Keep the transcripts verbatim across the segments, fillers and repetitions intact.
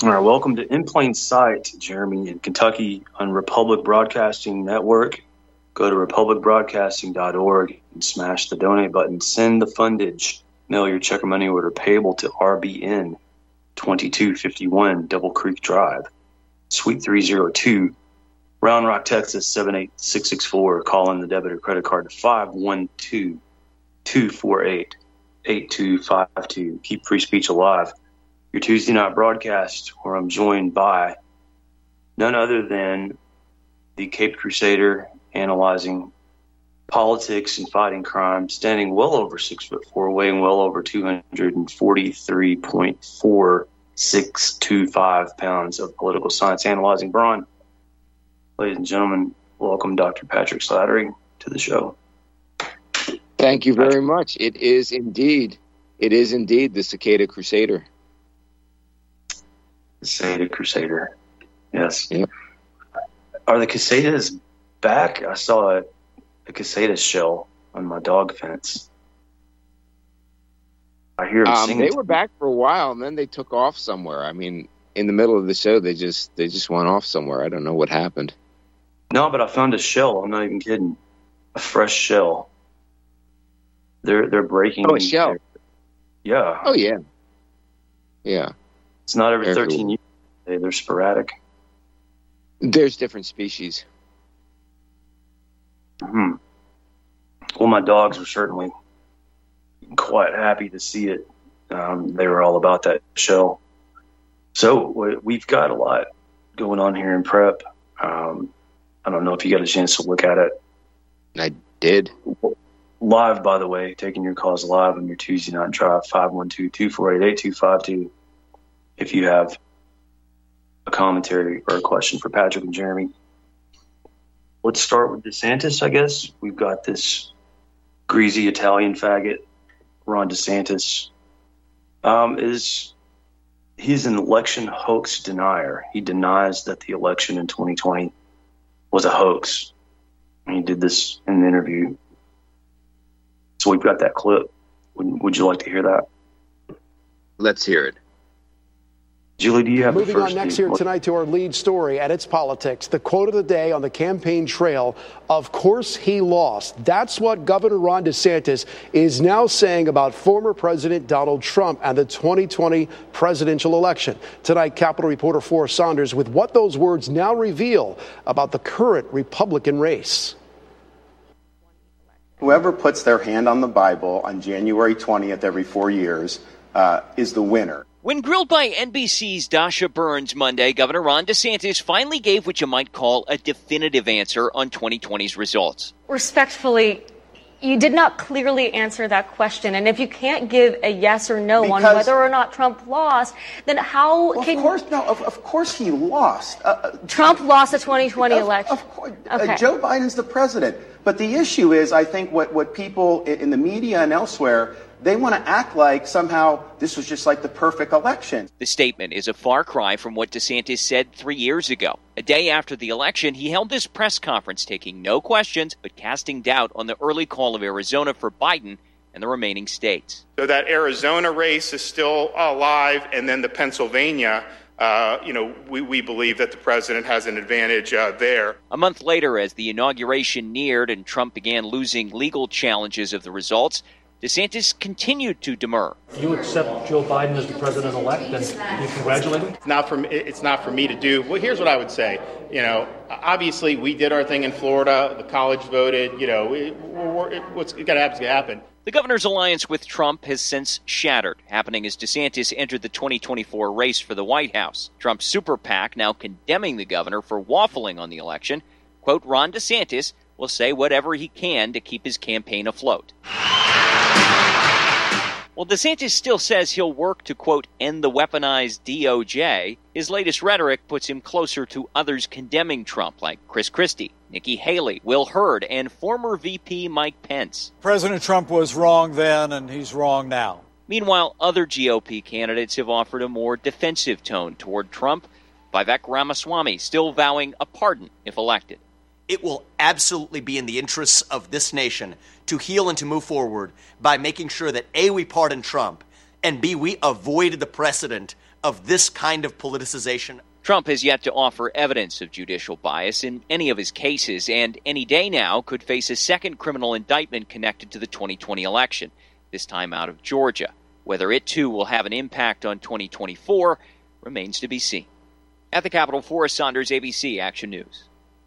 All right, welcome to In Plain Sight, Jeremy, in Kentucky on Republic Broadcasting Network. Go to republic broadcasting dot org and smash the donate button. Send the fundage. Mail your check or money order payable to R B N twenty-two fifty-one Double Creek Drive, Suite three oh two, Round Rock, Texas seven eight six six four. Call in the debit or credit card to five one two, two four eight, eight two five two. Keep free speech alive. Your Tuesday night broadcast, where I'm joined by none other than the Caped Crusader, analyzing politics and fighting crime, standing well over six foot four, weighing well over two hundred forty-three point four six two five pounds of political science analyzing brawn. Ladies and gentlemen, welcome Doctor Patrick Slattery to the show. Thank you very much. It is indeed, it is indeed the Cicada Crusader. Cicada Crusader, yes. Yep. Are the Cicadas back? I saw a, a cicada shell on my dog fence. I hear them um, singing. They were back for a while, and then they took off somewhere. I mean, in the middle of the show, they just they just went off somewhere. I don't know what happened. No, but I found a shell. I'm not even kidding. A fresh shell. They're they're breaking. Oh, a shell. Yeah. Oh yeah. Yeah. It's not every They're thirteen cool. years. They, they're sporadic. There's different species. Hmm. Well, my dogs were certainly quite happy to see it. Um, they were all about that shell. So we- we've got a lot going on here in prep. Um, I don't know if you got a chance to look at it. I did. Live, by the way, taking your calls live on your Tuesday night drive, five one two, two four eight, eight two five two. If you have a commentary or a question for Patrick and Jeremy. Let's start with DeSantis, I guess. We've got this greasy Italian faggot, Ron DeSantis. Um, is he's an election hoax denier. He denies that the election in twenty twenty was a hoax. And he did this in an interview. So we've got that clip. Would, would you like to hear that? Let's hear it. Julie, do you have Moving the first on next thing? here tonight to our lead story, and it's politics. The quote of the day on the campaign trail, of course he lost. That's what Governor Ron DeSantis is now saying about former President Donald Trump and the twenty twenty presidential election. Tonight, Capitol reporter Forrest Saunders with what those words now reveal about the current Republican race. Whoever puts their hand on the Bible on January twentieth every four years uh, is the winner. When grilled by N B C's Dasha Burns Monday, Governor Ron DeSantis finally gave what you might call a definitive answer on twenty twenty's results. Respectfully, you did not clearly answer that question. And if you can't give a yes or no Because- on whether or not Trump lost, then how Well, can of course, no. Of, of course, he lost. Uh, Trump lost the twenty twenty of, election? Of course, Okay. uh, Joe Biden's the president. But the issue is, I think, what what people in, in the media and elsewhere, they want to act like somehow this was just like the perfect election. The statement is a far cry from what DeSantis said three years ago. A day after the election, he held this press conference taking no questions but casting doubt on the early call of Arizona for Biden and the remaining states. So that Arizona race is still alive, and then the Pennsylvania, uh, you know, we, we believe that the president has an advantage uh, there. A month later, as the inauguration neared and Trump began losing legal challenges of the results, DeSantis continued to demur. Do you accept Joe Biden as the president-elect, and do you congratulate him? It's not for me, it's not for me to do. Well, here's what I would say. You know, obviously we did our thing in Florida. The college voted. You know, it, we're, it, what's got to happen is going to happen. The governor's alliance with Trump has since shattered, happening as DeSantis entered the twenty twenty-four race for the White House. Trump's super PAC now condemning the governor for waffling on the election. Quote, Ron DeSantis will say whatever he can to keep his campaign afloat. While DeSantis still says he'll work to, quote, end the weaponized D O J, his latest rhetoric puts him closer to others condemning Trump, like Chris Christie, Nikki Haley, Will Hurd, and former V P Mike Pence. President Trump was wrong then, and he's wrong now. Meanwhile, other G O P candidates have offered a more defensive tone toward Trump. Vivek Ramaswamy still vowing a pardon if elected. It will absolutely be in the interests of this nation to heal and to move forward by making sure that A, we pardon Trump, and B, we avoid the precedent of this kind of politicization? Trump has yet to offer evidence of judicial bias in any of his cases, and any day now could face a second criminal indictment connected to the twenty twenty election, this time out of Georgia. Whether it, too, will have an impact on twenty twenty-four remains to be seen. At the Capitol, Forrest Saunders, A B C Action News.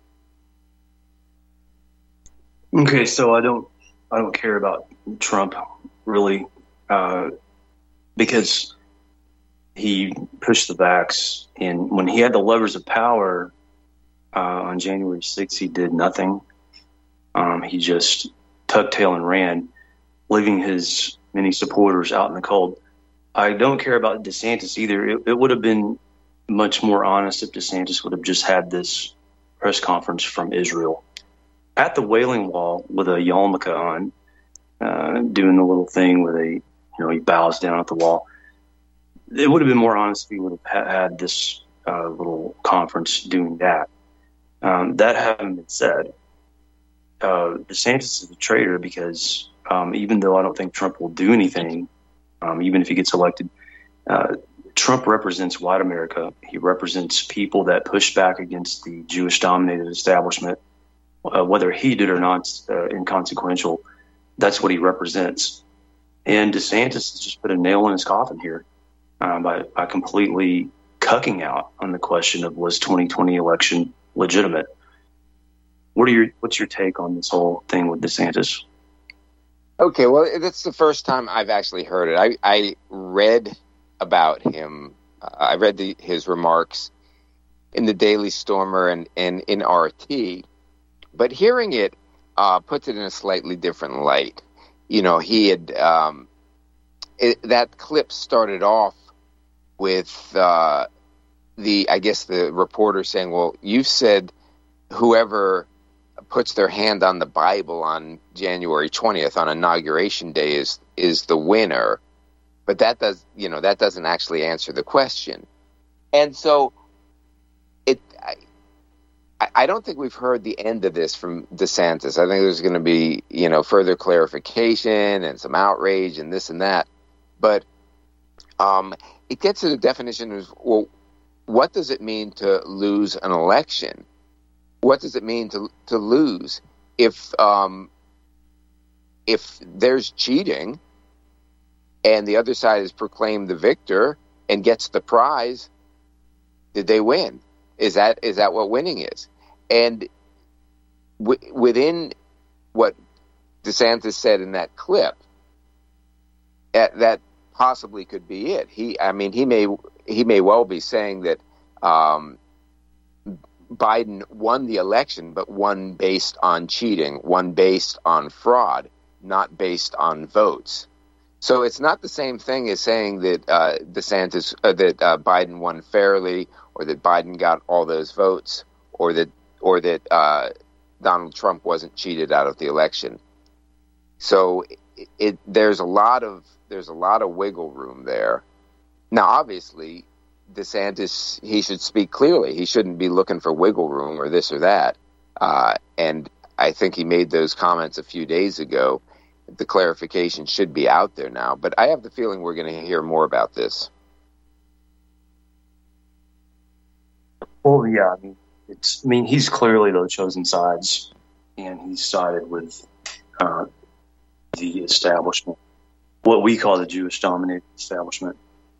Okay, so I don't, I don't care about Trump, really, uh, because he pushed the vax, and when he had the levers of power uh, on January sixth, he did nothing. Um, he just tucked tail and ran, leaving his many supporters out in the cold. I don't care about DeSantis either. It, it would have been much more honest if DeSantis would have just had this press conference from Israel at the Wailing Wall with a yarmulke on, uh, doing the little thing where they, you know, he bows down at the wall. It would have been more honest if he would have ha- had this uh, little conference doing that. Um, that having been said, uh, DeSantis is a traitor because um, even though I don't think Trump will do anything, um, even if he gets elected, uh, Trump represents white America. He represents people that push back against the Jewish-dominated establishment. Uh, whether he did or not, uh, inconsequential. That's what he represents. And DeSantis has just put a nail in his coffin here. Um, by, by completely cucking out on the question of was twenty twenty election legitimate. What are your what's your take on this whole thing with DeSantis? Okay, well, that's the first time I've actually heard it. I, I read about him. Uh, I read the, his remarks in the Daily Stormer and, and in R T, but hearing it uh, puts it in a slightly different light. You know, he had um, it, that clip started off with uh, the, I guess, the reporter saying, well, you've said whoever puts their hand on the Bible on January twentieth on Inauguration Day is is the winner. But that does, you know, that doesn't actually answer the question. And so it, I, I don't think we've heard the end of this from DeSantis. I think there's going to be, you know, further clarification and some outrage and this and that. But um, it gets to the definition of, well, what does it mean to lose an election? What does it mean to to lose if um, if there's cheating and the other side is proclaimed the victor and gets the prize? Did they win? Is that is that what winning is? And w- within what DeSantis said in that clip, that, that possibly could be it. He, I mean, he may he may well be saying that um, Biden won the election, but won based on cheating, won based on fraud, not based on votes. So it's not the same thing as saying that uh, DeSantis, uh, that uh, Biden won fairly, or that Biden got all those votes, or that or that uh, Donald Trump wasn't cheated out of the election. So it, it there's a lot of there's a lot of wiggle room there. Now, obviously, DeSantis, he should speak clearly. He shouldn't be looking for wiggle room or this or that. Uh, and I think he made those comments a few days ago. The clarification should be out there now. But I have the feeling we're going to hear more about this. Well, yeah, I mean, it's. I mean, he's clearly the chosen sides, and he's sided with uh, the establishment, what we call the Jewish-dominated establishment.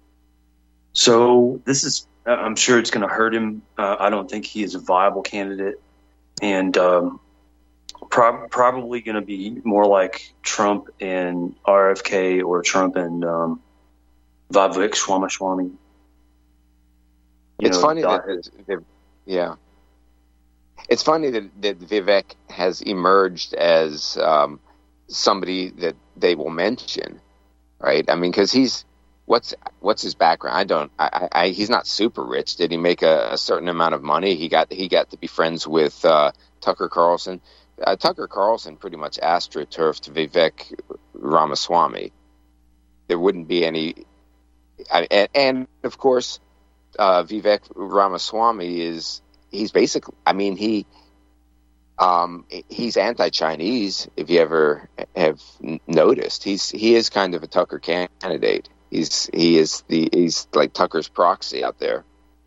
So this is, I'm sure it's going to hurt him. Uh, I don't think he is a viable candidate, and um, pro- probably going to be more like Trump and R F K or Trump and um, Vivek Ramaswamy. You it's know, funny that, that, yeah, it's funny that, that Vivek has emerged as um, somebody that they will mention, right? I mean, because he's what's what's his background? I don't. I, I he's not super rich. Did he make a, a certain amount of money? He got he got to be friends with uh, Tucker Carlson. Uh, Tucker Carlson pretty much astroturfed Vivek Ramaswamy. There wouldn't be any, I, and, and of course. Uh, Vivek Ramaswamy is he's basically I mean he um, he's anti-Chinese if you ever have noticed. He's he is kind of a Tucker candidate. He's he is the he's like Tucker's proxy out there,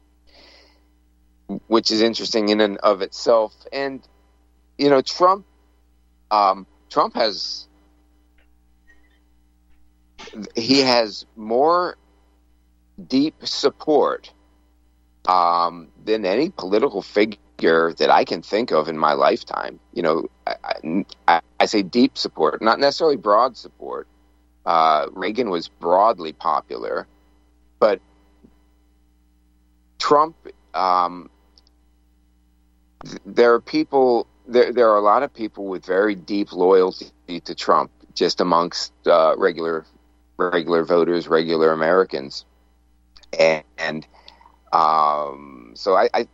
which is interesting in and of itself. And you know, Trump, um, Trump has he has more deep support um, than any political figure that I can think of in my lifetime. You know, I, I, I say deep support, not necessarily broad support. Uh, Reagan was broadly popular, but Trump, um, th- there are people, there, there are a lot of people with very deep loyalty to Trump, just amongst uh, regular, regular voters, regular Americans. And, and um, so I, I,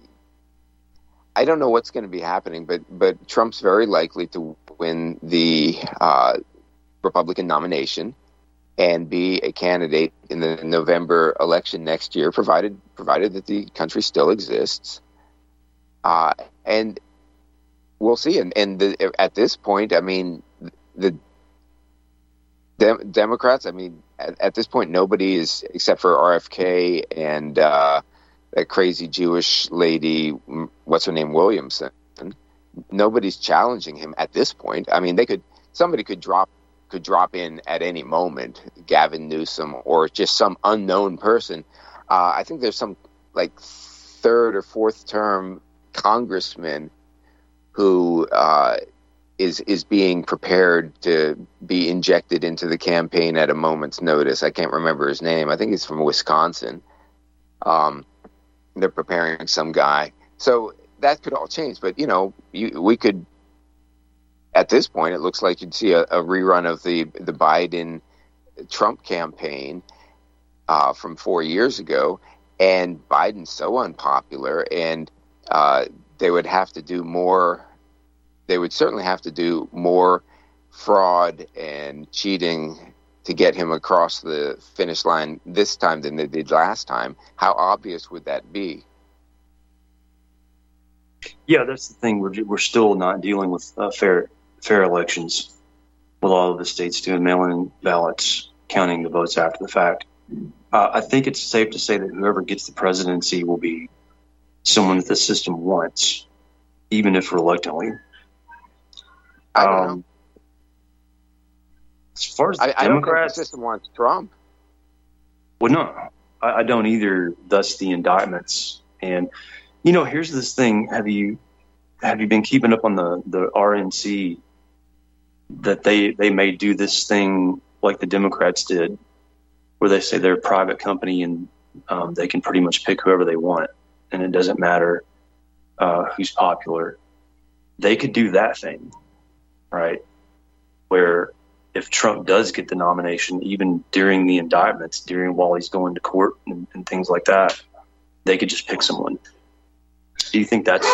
I don't know what's going to be happening, but, but Trump's very likely to win the, uh, Republican nomination and be a candidate in the November election next year, provided provided that the country still exists. Uh, and we'll see. And, and the, at this point, I mean, the Dem- Democrats, I mean, at, at this point, nobody is, except for R F K and uh, that crazy Jewish lady, what's her name, Williamson, nobody's challenging him at this point. I mean, they could, somebody could drop could drop in at any moment, Gavin Newsom or just some unknown person. Uh, I think there's some like third or fourth term congressman who uh, is is being prepared to be injected into the campaign at a moment's notice. I can't remember his name. I think he's from Wisconsin. Um, they're preparing some guy. So that could all change. But, you know, you, we could, at this point, it looks like you'd see a, a rerun of the the Biden-Trump campaign uh, from four years ago, and Biden's so unpopular, and uh, they would have to do more. They would certainly have to do more fraud and cheating to get him across the finish line this time than they did last time. How obvious would that be? Yeah, that's the thing. We're we're still not dealing with uh, fair. fair elections, with all of the states doing mail-in ballots, counting the votes after the fact. Uh, I think it's safe to say that whoever gets the presidency will be someone that the system wants, even if reluctantly. I don't um, know. As far as the I, Democrats, I don't think the system wants Trump. Well, no, I, I don't either. Thus, the indictments. And you know, here's this thing: Have you have you been keeping up on the the R N C? That they, they may do this thing like the Democrats did, where they say they're a private company and um, they can pretty much pick whoever they want, and it doesn't matter uh, who's popular. They could do that thing, right? Where if Trump does get the nomination, even during the indictments, during while he's going to court and, and things like that, they could just pick someone. Do you think that's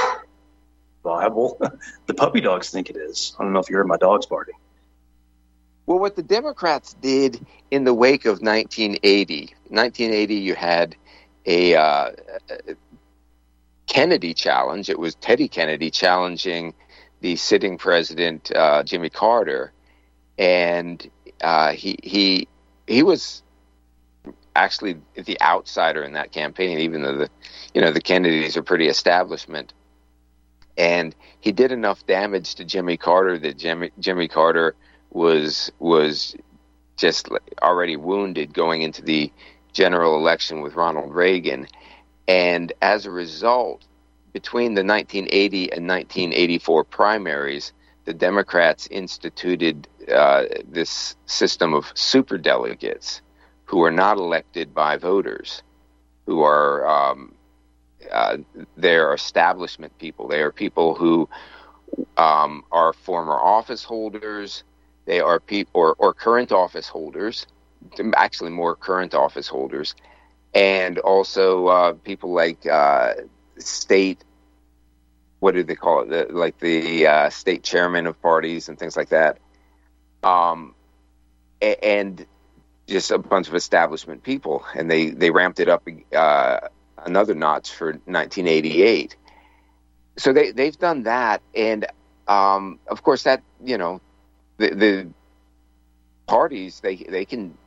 viable? The puppy dogs think it is. I don't know if you heard my dogs barking. Well, what the Democrats did in the wake of nineteen eighty, nineteen eighty, you had a, uh, a Kennedy challenge. It was Teddy Kennedy challenging the sitting president, uh, Jimmy Carter, and uh, he he he was actually the outsider in that campaign, even though the you know the Kennedys are pretty establishment. And he did enough damage to Jimmy Carter that Jimmy Jimmy Carter was was just already wounded going into the general election with Ronald Reagan. And as a result, between the nineteen eighty and nineteen eighty-four primaries, the Democrats instituted uh, this system of superdelegates who are not elected by voters, who are um, Uh, they're establishment people. They are people who um, are former office holders. They are people or, or current office holders, actually more current office holders, and also uh, people like uh, state. What do they call it? The, like the uh, state chairman of parties and things like that. Um, and just a bunch of establishment people, and they they ramped it up. Uh, another notch for nineteen eighty-eight. So they, they've done that. And, um, of course, that, you know, the, the parties, they they can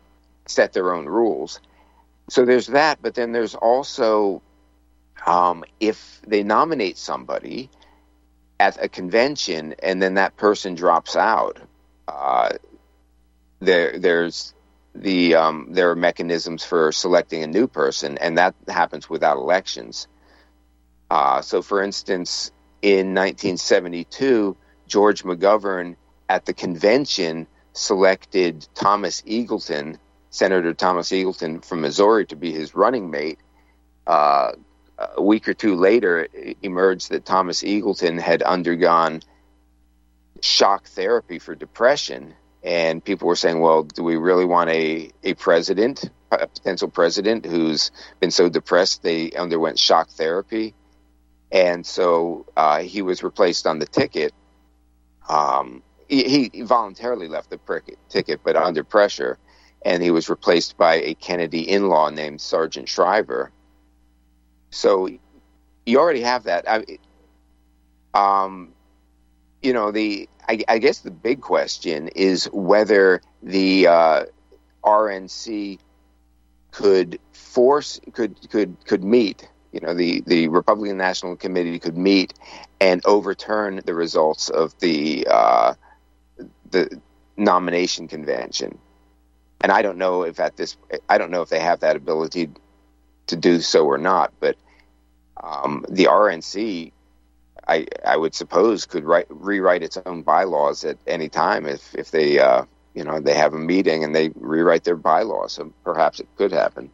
set their own rules. So there's that, but then there's also um, if they nominate somebody at a convention and then that person drops out, uh, there there's the um, there are mechanisms for selecting a new person, and that happens without elections. Uh, so, for instance, in nineteen seventy-two, George McGovern at the convention selected Thomas Eagleton, Senator Thomas Eagleton from Missouri, to be his running mate. Uh, a week or two later, it emerged that Thomas Eagleton had undergone shock therapy for depression. And people were saying, well, do we really want a, a president, a potential president who's been so depressed they underwent shock therapy? And so uh, he was replaced on the ticket. Um, he, he voluntarily left the prick- ticket, but under pressure. And he was replaced by a Kennedy in-law named Sargent Shriver. So you already have that. I, um, you know, the I, I guess the big question is whether the uh, R N C could force could could could meet. You know, the, the Republican National Committee could meet and overturn the results of the uh, the nomination convention. And I don't know if at this I don't know if they have that ability to do so or not. But um, the R N C, I I would suppose, could write, rewrite its own bylaws at any time if if they uh, you know they have a meeting and they rewrite their bylaws. So perhaps it could happen.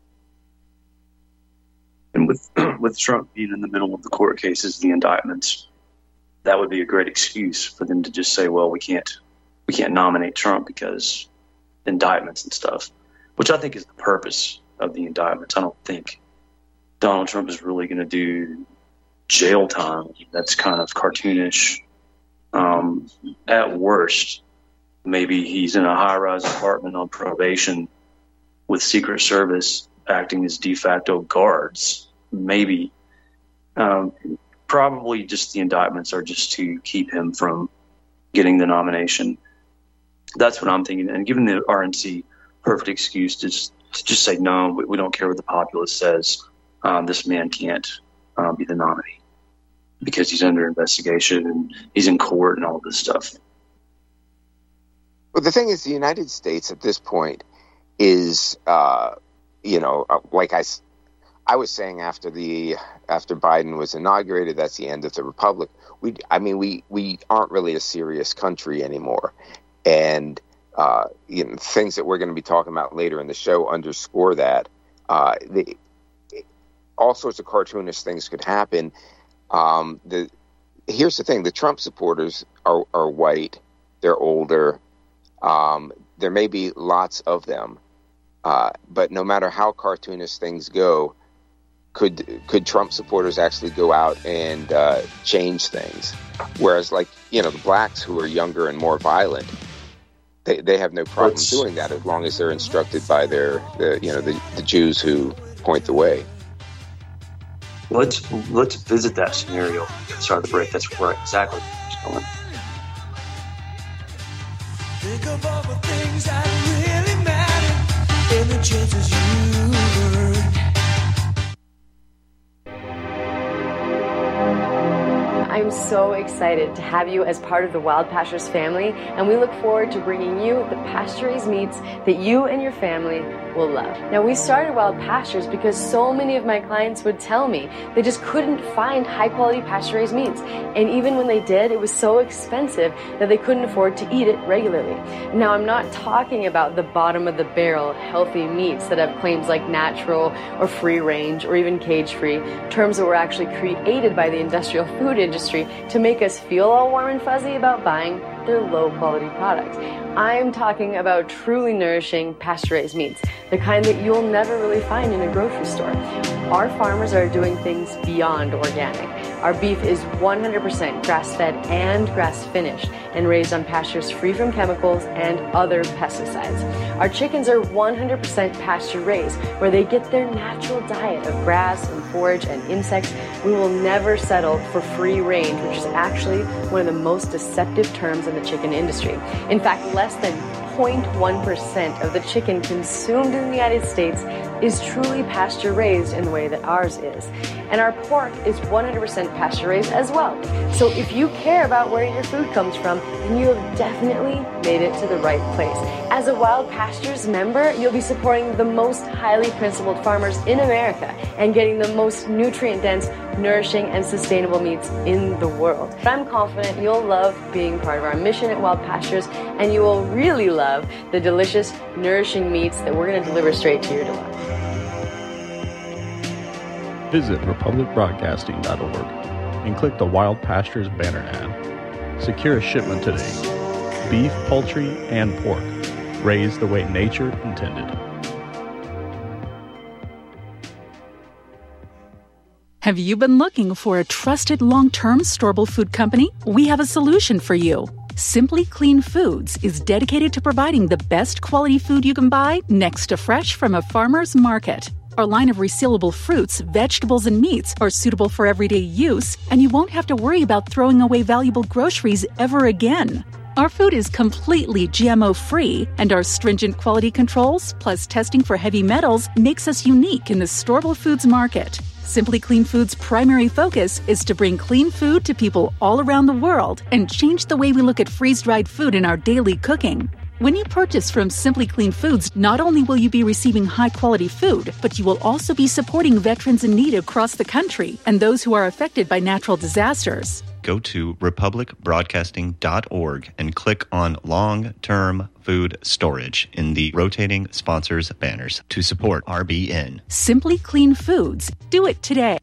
And with with Trump being in the middle of the court cases, the indictments, that would be a great excuse for them to just say, well, we can't we can't nominate Trump because indictments and stuff, which I think is the purpose of the indictments. I don't think Donald Trump is really going to do jail time. That's kind of cartoonish. Um, at worst, maybe he's in a high-rise apartment on probation with Secret Service acting as de facto guards. Maybe. Um, probably just the indictments are just to keep him from getting the nomination. That's what I'm thinking. And giving the R N C perfect excuse to just, to just say, no, we, we don't care what the populace says. Um, this man can't uh, be the nominee because he's under investigation and he's in court and all this stuff. Well, the thing is, the United States at this point is, uh, you know, like I, I was saying after the after Biden was inaugurated, that's the end of the republic. We, I mean, we we aren't really a serious country anymore, and uh, you know, things that we're going to be talking about later in the show underscore that. Uh, the, all sorts of cartoonish things could happen. Um, the here's the thing: the Trump supporters are are white, they're older. Um, there may be lots of them. Uh, but no matter how cartoonish things go, could could Trump supporters actually go out and uh, change things? Whereas, like, you know, the blacks who are younger and more violent, they they have no problem let's, doing that as long as they're instructed by their, the, you know, the, the Jews who point the way. Let's let's visit that scenario. Sorry to break. That's right, exactly what's going. Think of all the things that really matter and the chances you earn. I'm so excited to have you as part of the Wild Pastures family, and we look forward to bringing you the pasture-raised meats that you and your family will love. Now, we started Wild Pastures because so many of my clients would tell me they just couldn't find high-quality pasture-raised meats, and even when they did, it was so expensive that they couldn't afford to eat it regularly. Now, I'm not talking about the bottom-of-the-barrel healthy meats that have claims like natural or free-range or even cage-free, terms that were actually created by the industrial food industry to make us feel all warm and fuzzy about buying their low-quality products. I'm talking about truly nourishing pasture-raised meats, the kind that you'll never really find in a grocery store. Our farmers are doing things beyond organic. Our beef is one hundred percent grass-fed and grass-finished and raised on pastures free from chemicals and other pesticides. Our chickens are one hundred percent pasture-raised, where they get their natural diet of grass and forage and insects. We will never settle for free range, which is actually one of the most deceptive terms in the chicken industry. In fact, less than point one percent of the chicken consumed in the United States is truly pasture-raised in the way that ours is. And our pork is one hundred percent pasture-raised as well. So if you care about where your food comes from, then you have definitely made it to the right place. As a Wild Pastures member, you'll be supporting the most highly principled farmers in America and getting the most nutrient-dense, nourishing, and sustainable meats in the world. I'm confident you'll love being part of our mission at Wild Pastures, and you will really love the delicious, nourishing meats that we're going to deliver straight to your door. Visit republic broadcasting dot org and click the Wild Pastures banner ad. Secure a shipment today. Beef, poultry, and pork, raised the way nature intended. Have you been looking for a trusted long-term storable food company? We have a solution for you. Simply Clean Foods is dedicated to providing the best quality food you can buy next to fresh from a farmer's market. Our line of resealable fruits, vegetables, and meats are suitable for everyday use, and you won't have to worry about throwing away valuable groceries ever again. Our food is completely G M O-free, and our stringent quality controls, plus testing for heavy metals, makes us unique in the storable foods market. Simply Clean Foods' primary focus is to bring clean food to people all around the world and change the way we look at freeze-dried food in our daily cooking. When you purchase from Simply Clean Foods, not only will you be receiving high-quality food, but you will also be supporting veterans in need across the country and those who are affected by natural disasters. Go to republic broadcasting dot org and click on Long-Term Food Storage in the rotating sponsors banners to support R B N. Simply Clean Foods. Do it today.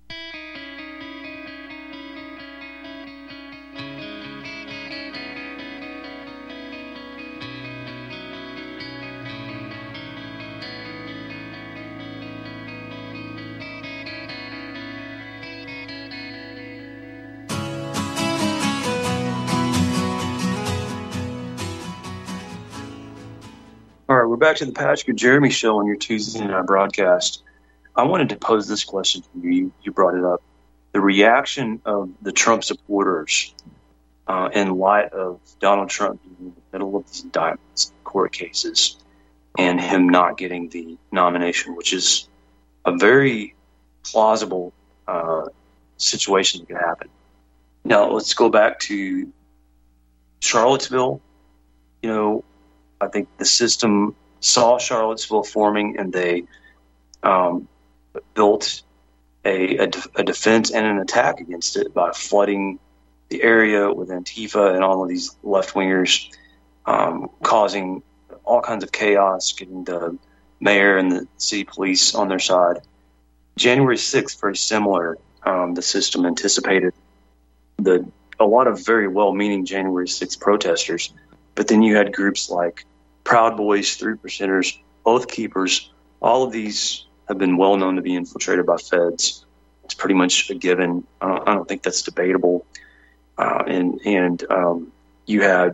All right, we're back to the Patrick and Jeremy show on your Tuesday night broadcast. I wanted to pose this question to you. You, you brought it up. The reaction of the Trump supporters uh, in light of Donald Trump being in the middle of these indictments, court cases, and him not getting the nomination, which is a very plausible uh, situation that could happen. Now, let's go back to Charlottesville. You know, I think the system saw Charlottesville forming, and they um, built a, a, a defense and an attack against it by flooding the area with Antifa and all of these left-wingers, um, causing all kinds of chaos, getting the mayor and the city police on their side. January sixth, very similar. Um, the system anticipated the a lot of very well-meaning January sixth protesters, but then you had groups like Proud Boys, Three Percenters, Oath Keepers. All of these have been well known to be infiltrated by feds. It's pretty much a given. I don't, I don't think that's debatable. Uh, and and um, you had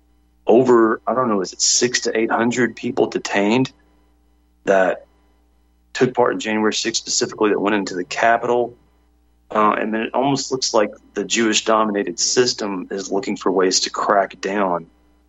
over, I don't know, is it six to eight hundred people detained that took part in January sixth specifically, that went into the Capitol. Uh, and then it almost looks like the Jewish-dominated system is looking for ways to crack down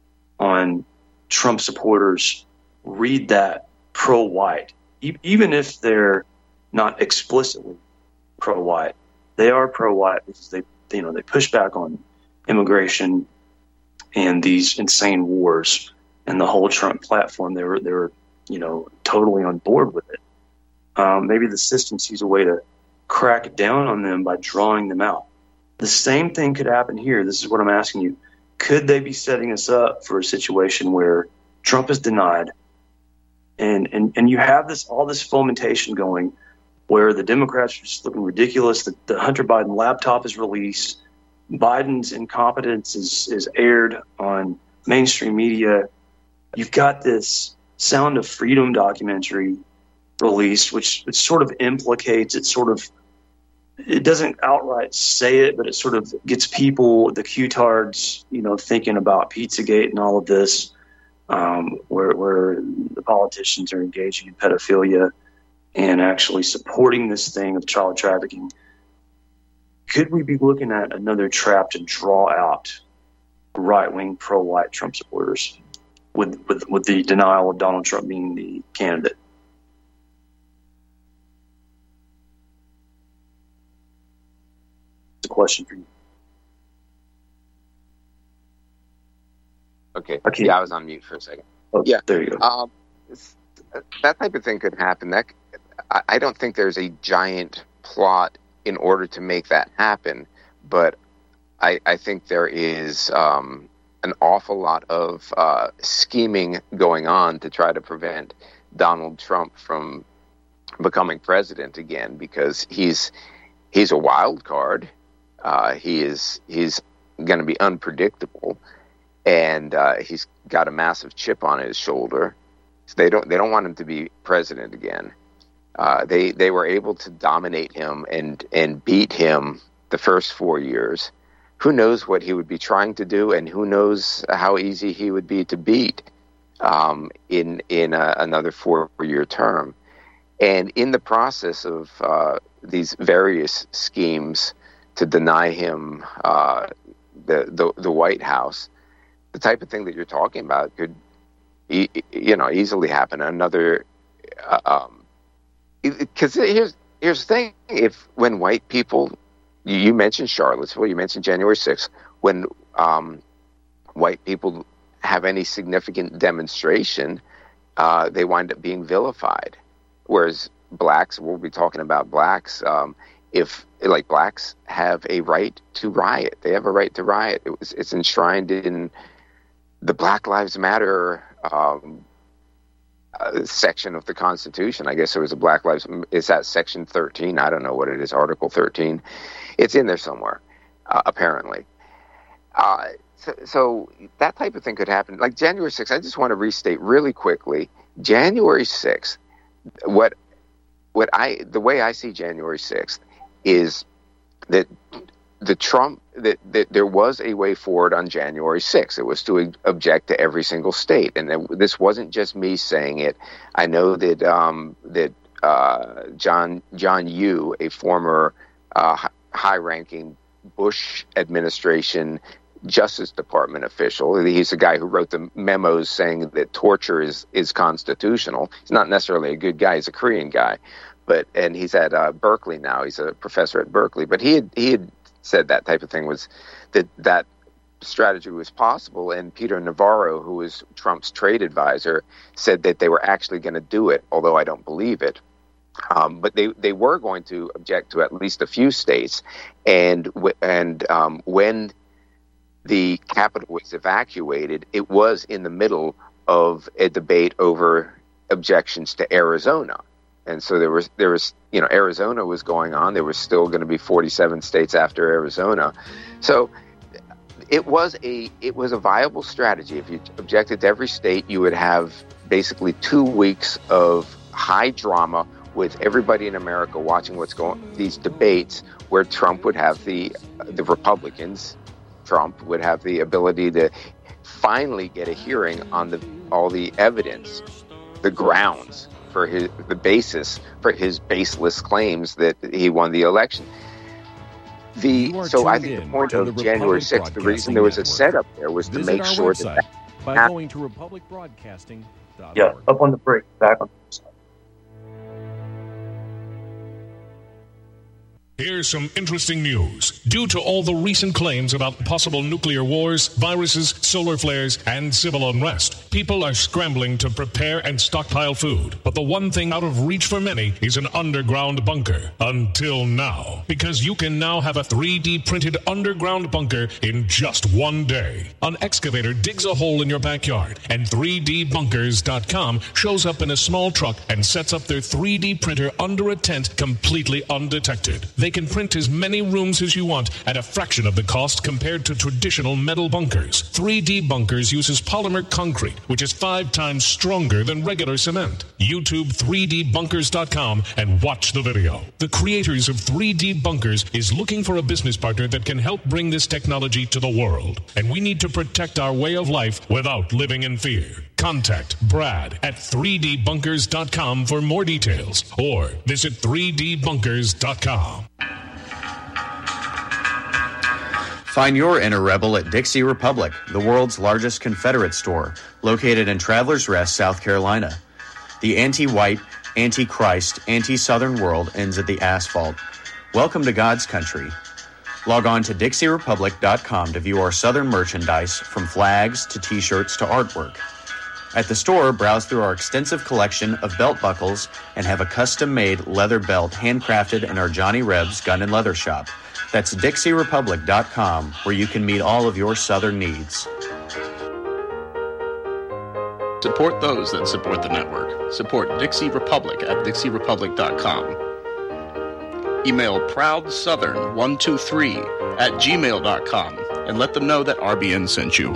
on Trump supporters. Read that pro-white. E- even if they're not explicitly pro-white, they are pro-white because they, you know, they push back on immigration and these insane wars and the whole Trump platform. They were, they were, you know, totally on board with it. Um, maybe the system sees a way to crack down on them by drawing them out. The same thing could happen here. This is what I'm asking you. Could they be setting us up for a situation where Trump is denied, and, and, and you have this all this fomentation going where the Democrats are just looking ridiculous, the, the Hunter Biden laptop is released, Biden's incompetence is, is aired on mainstream media. You've got this Sound of Freedom documentary released, which, which sort of implicates, it sort of, it doesn't outright say it, but it sort of gets people, the Q-tards, you know, thinking about Pizzagate and all of this, um, where, where the politicians are engaging in pedophilia and actually supporting this thing of child trafficking. Could we be looking at another trap to draw out right-wing pro-white Trump supporters? with, with, with the denial of Donald Trump being the candidate. It's a question for you. Okay. Okay. Yeah, I was on mute for a second. Oh, yeah. There you go. Um, that type of thing could happen. That I, I don't think there's a giant plot in order to make that happen, but I, I think there is um, an awful lot of uh, scheming going on to try to prevent Donald Trump from becoming president again, because he's he's a wild card. Uh, he is he's going to be unpredictable, and uh, he's got a massive chip on his shoulder. So they don't they don't want him to be president again. Uh, they they were able to dominate him and and beat him the first four years. Who knows what he would be trying to do, and who knows how easy he would be to beat um, in in a, another four-year term. And in the process of uh, these various schemes to deny him uh, the, the the White House, the type of thing that you're talking about could, e- you know, easily happen. Another, uh, um, because here's here's the thing: if when white people, you mentioned Charlottesville, you mentioned January sixth, when um, white people have any significant demonstration, uh, they wind up being vilified. Whereas blacks, we'll be talking about blacks, um, if like blacks have a right to riot, they have a right to riot. It was, it's enshrined in the Black Lives Matter um, uh, section of the Constitution. I guess it was a Black Lives, is that section thirteen? I don't know what it is, Article thirteen. It's in there somewhere, uh, apparently. Uh, so, so that type of thing could happen. Like January sixth, I just want to restate really quickly, January sixth, what what I the way I see January sixth is that the Trump that, that there was a way forward on January sixth. It was to object to every single state, and it, this wasn't just me saying it. I know that um, that uh, John John Yoo, a former uh, high-ranking Bush administration Justice Department official. He's the guy who wrote the memos saying that torture is, is constitutional. He's not necessarily a good guy. He's a Korean guy, but and he's at uh, Berkeley now. He's a professor at Berkeley. But he had he had said that type of thing was that that strategy was possible. And Peter Navarro, who was Trump's trade advisor, said that they were actually going to do it, although I don't believe it. Um, but they, they were going to object to at least a few states, and and um, when the capital was evacuated, it was in the middle of a debate over objections to Arizona. And so there was, there was, you know, Arizona was going on. There was still going to be forty-seven states after Arizona. So it was a, it was a viable strategy. If you objected to every state, you would have basically two weeks of high drama with everybody in America watching what's going, these debates where Trump would have the, the Republicans, Trump would have the ability to finally get a hearing on the all the evidence, the grounds for his the basis for his baseless claims that he won the election. The so I think the point of the January sixth, the reason there was a setup there was to make sure that, that by happened. Going to republic broadcasting dot org. Yeah, up on the break, back on the side. Here's some interesting news. Due to all the recent claims about possible nuclear wars, viruses, solar flares, and civil unrest, people are scrambling to prepare and stockpile food. But the one thing out of reach for many is an underground bunker. Until now. Because you can now have a three D printed underground bunker in just one day. An excavator digs a hole in your backyard, and three D bunkers dot com shows up in a small truck and sets up their three D printer under a tent completely undetected. They can print as many rooms as you want at a fraction of the cost compared to traditional metal bunkers. three D Bunkers uses polymer concrete, which is five times stronger than regular cement. YouTube three D bunkers dot com and watch the video. The creators of three D Bunkers is looking for a business partner that can help bring this technology to the world. And we need to protect our way of life without living in fear. Contact Brad at three D bunkers dot com for more details, or visit three D bunkers dot com. Find your inner rebel at Dixie Republic, the world's largest Confederate store, located in Travelers Rest, South Carolina. The anti-white, anti-Christ, anti-Southern world ends at the asphalt. Welcome to God's country. Log on to Dixie Republic dot com to view our Southern merchandise, from flags to t-shirts to artwork. At the store, browse through our extensive collection of belt buckles and have a custom-made leather belt handcrafted in our Johnny Rebs Gun and Leather Shop. That's Dixie Republic dot com, where you can meet all of your Southern needs. Support those that support the network. Support Dixie Republic at Dixie Republic dot com. Email proud southern one two three at gmail dot com and let them know that R B N sent you.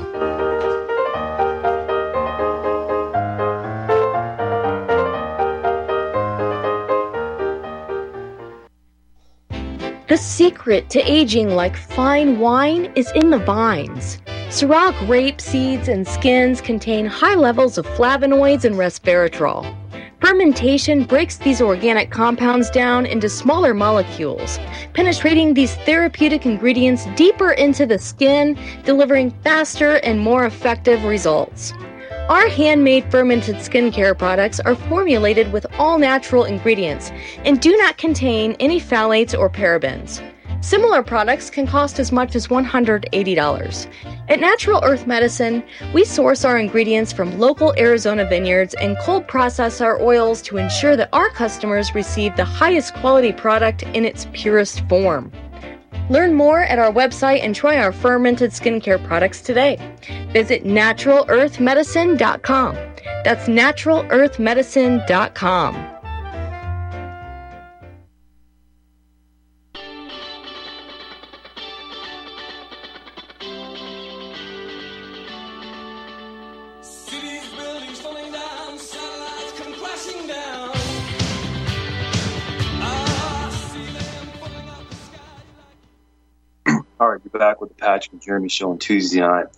The secret to aging like fine wine is in the vines. Syrah grape seeds and skins contain high levels of flavonoids and resveratrol. Fermentation breaks these organic compounds down into smaller molecules, penetrating these therapeutic ingredients deeper into the skin, delivering faster and more effective results. Our handmade fermented skincare products are formulated with all-natural ingredients and do not contain any phthalates or parabens. Similar products can cost as much as one hundred eighty dollars. At Natural Earth Medicine, we source our ingredients from local Arizona vineyards and cold process our oils to ensure that our customers receive the highest quality product in its purest form. Learn more at our website and try our fermented skincare products today. Visit natural earth medicine dot com. That's natural earth medicine dot com. All right, we're back with the Patrick and Jeremy show on Tuesday night.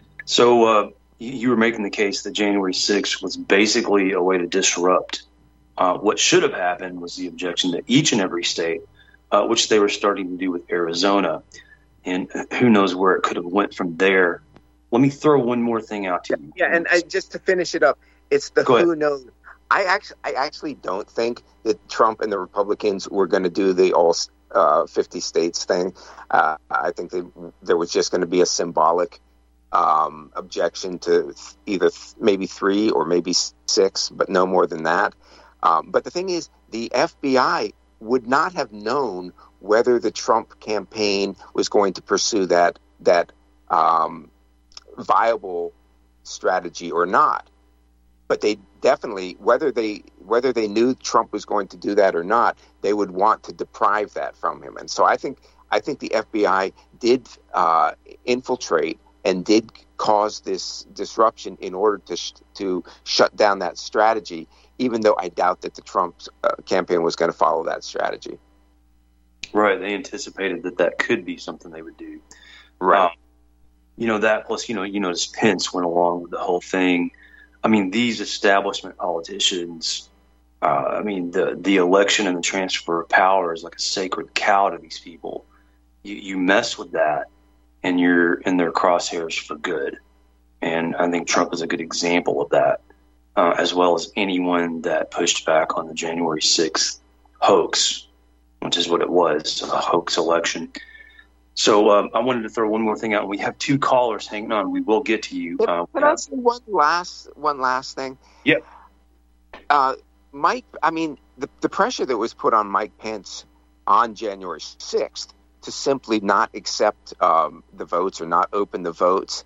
So uh, you, you were making the case that January sixth was basically a way to disrupt. Uh, what should have happened was the objection to each and every state, uh, which they were starting to do with Arizona. And who knows where it could have went from there. Let me throw one more thing out to you. Yeah, and I, just to finish it up, it's the Go who ahead. knows. I actually, I actually don't think that Trump and the Republicans were going to do the all uh, fifty states thing. Uh, I think they, there was just going to be a symbolic um, objection to either th- maybe three or maybe six, but no more than that. Um, but the thing is, the F B I would not have known whether the Trump campaign was going to pursue that that um, viable strategy or not. But they definitely, whether they whether they knew Trump was going to do that or not, they would want to deprive that from him. And so I think I think the F B I did uh, infiltrate and did cause this disruption in order to sh- to shut down that strategy, even though I doubt that the Trump uh, campaign was going to follow that strategy. Right. They anticipated that that could be something they would do. Right. Um, you know, that plus, you know, you notice Pence went along with the whole thing. I mean, these establishment politicians, uh, I mean, the, the election and the transfer of power is like a sacred cow to these people. You, you mess with that and you're in their crosshairs for good. And I think Trump is a good example of that, uh, as well as anyone that pushed back on the January sixth hoax, which is what it was, a hoax election. So um, I wanted to throw one more thing out. We have two callers hanging on. We will get to you. Can, uh, can I say one last one last thing? Yeah. Uh, Mike, I mean, the, the pressure that was put on Mike Pence on January sixth to simply not accept um, the votes or not open the votes,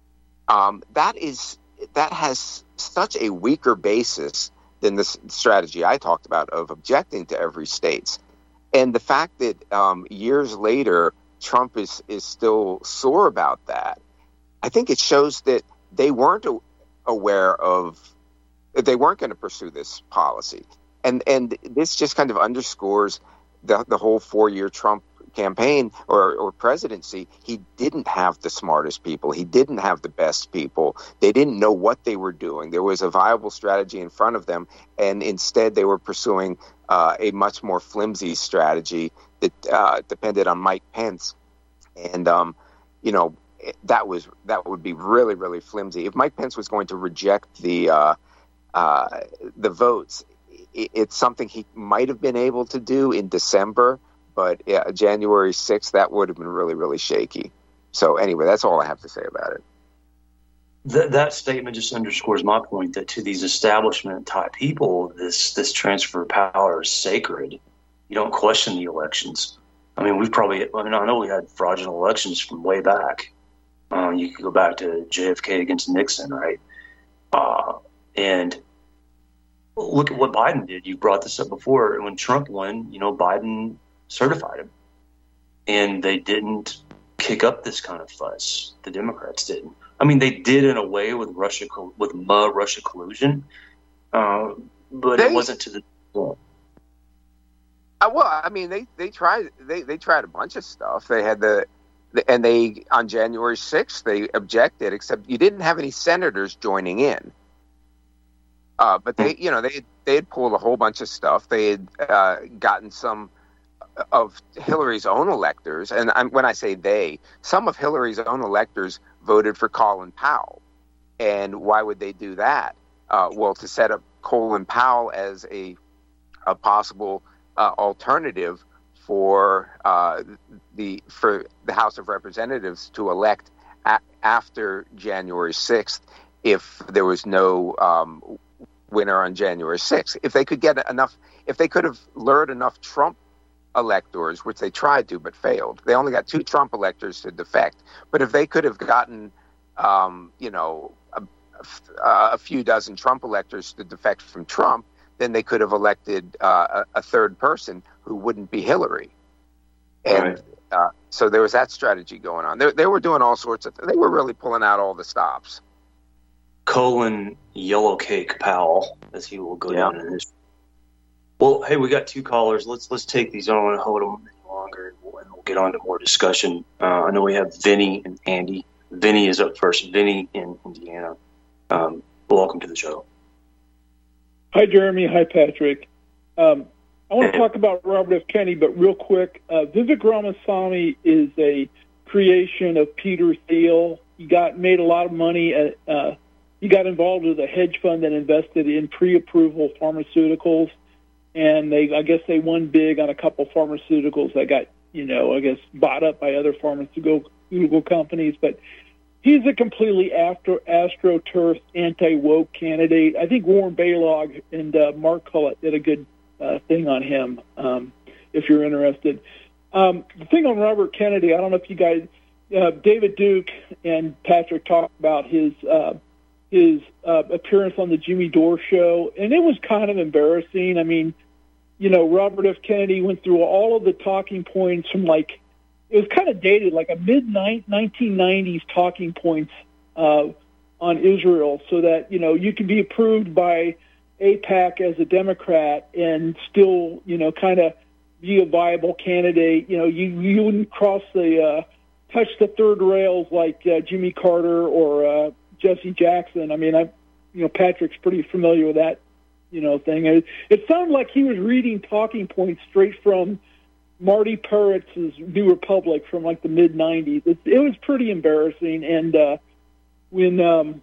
um, that is that has such a weaker basis than the strategy I talked about of objecting to every state's. And the fact that um, years later Trump is, is still sore about that, I think it shows that they weren't a, aware of, they weren't going to pursue this policy. And and this just kind of underscores the, the whole four-year Trump campaign or, or presidency. He didn't have the smartest people. He didn't have the best people. They didn't know what they were doing. There was a viable strategy in front of them, and instead they were pursuing uh, a much more flimsy strategy that uh, depended on Mike Pence. And um, you know, that was that would be really, really flimsy. If Mike Pence was going to reject the uh, uh, the votes, it, it's something he might have been able to do in December, but yeah, January sixth, that would have been really, really shaky. So anyway, that's all I have to say about it. Th- that statement just underscores my point that to these establishment type people, this this transfer of power is sacred. You don't question the elections. I mean, we've probably, I mean, I know we had fraudulent elections from way back. Um, you could go back to J F K against Nixon, right? Uh, and look at what Biden did. You brought this up before. When Trump won, you know, Biden certified him. And they didn't kick up this kind of fuss. The Democrats didn't. I mean, they did in a way with Russia, with M A Russia collusion, uh, but they, it wasn't to the point. Uh, well, I mean, they, they tried they, they tried a bunch of stuff. They had the, the and they on January sixth they objected, except you didn't have any senators joining in. Uh, but they, you know, they they had pulled a whole bunch of stuff. They had uh, gotten some of Hillary's own electors, and I'm, when I say they, some of Hillary's own electors voted for Colin Powell. And why would they do that? Uh, well, to set up Colin Powell as a a possible uh, alternative for uh, the for the House of Representatives to elect a- after January sixth, if there was no um, winner on January sixth. If they could get enough, if they could have lured enough Trump electors, which they tried to but failed. They only got two Trump electors to defect. But if they could have gotten, um, you know, a, a few dozen Trump electors to defect from Trump, then they could have elected uh, a, a third person who wouldn't be Hillary. And right. uh, so there was that strategy going on. They, they were doing all sorts of things. They were really pulling out all the stops. Colin Yellowcake Powell, as he will go Yeah. down in history. Well, hey, we got two callers. Let's let's take these. I don't want to hold them any longer, and we'll, and we'll get on to more discussion. Uh, I know we have Vinny and Andy. Vinny is up first. Vinny in Indiana. Um, welcome to the show. Hi, Jeremy. Hi, Patrick. Um, I want to talk about Robert F. Kennedy, but real quick. Uh, Vivek Ramaswamy is a creation of Peter Thiel. He got made a lot of money. At, uh, he got involved with a hedge fund that invested in pre-approval pharmaceuticals. And they, I guess they won big on a couple pharmaceuticals that got, you know, I guess bought up by other pharmaceutical companies. But he's a completely after AstroTurf, anti-woke candidate. I think Warren Balog and uh, Mark Hullett did a good uh, thing on him, um, if you're interested. Um, the thing on Robert Kennedy, I don't know if you guys, uh, David Duke and Patrick talked about his uh, his uh, appearance on the Jimmy Dore show, and it was kind of embarrassing. I mean, you know, Robert F. Kennedy went through all of the talking points from, like, it was kind of dated, like a mid nineteen nineties talking points uh, on Israel, so that, you know, you could be approved by AIPAC as a Democrat and still, you know, kind of be a viable candidate. You know, you, you wouldn't cross the, uh, touch the third rails like uh, Jimmy Carter or uh, Jesse Jackson. I mean, I, you know, Patrick's pretty familiar with that, you know, thing. It, it sounded like he was reading talking points straight from Marty Peretz's New Republic from like the mid nineties. It, it was pretty embarrassing. And uh, when um,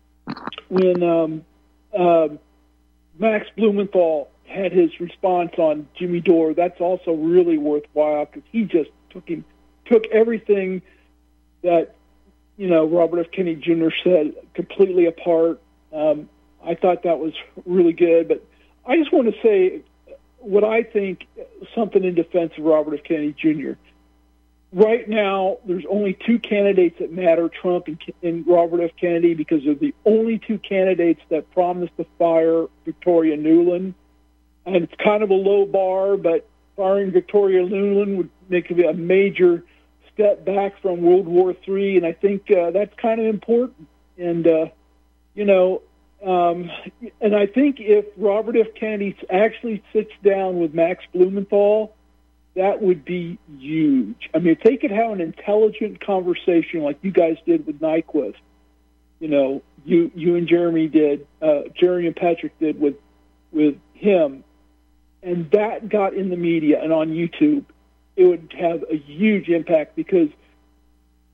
when um, uh, Max Blumenthal had his response on Jimmy Dore, that's also really worthwhile because he just took him took everything that, you know, Robert F. Kennedy Junior said completely apart. Um, I thought that was really good, but I just want to say what I think, something in defense of Robert F. Kennedy Junior Right now, there's only two candidates that matter, Trump and, and Robert F. Kennedy, because they're the only two candidates that promised to fire Victoria Nuland. And it's kind of a low bar, but firing Victoria Nuland would make it a major step back from World War Three, and I think uh, that's kind of important. And, uh, you know, um, and I think if Robert F. Kennedy actually sits down with Max Blumenthal, that would be huge. I mean, if they could have an intelligent conversation like you guys did with Nyquist, you know, you you and Jeremy did, uh, Jeremy and Patrick did with with him, and that got in the media and on YouTube, it would have a huge impact because